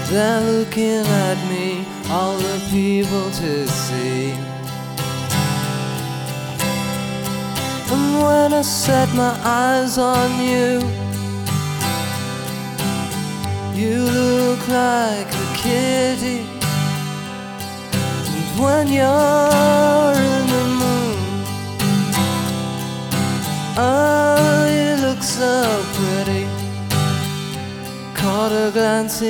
They're looking at me, all the people to see. And when I set my eyes on you, you look like a kitty. And when you're in the moon, oh, you look so pretty. Caught a glance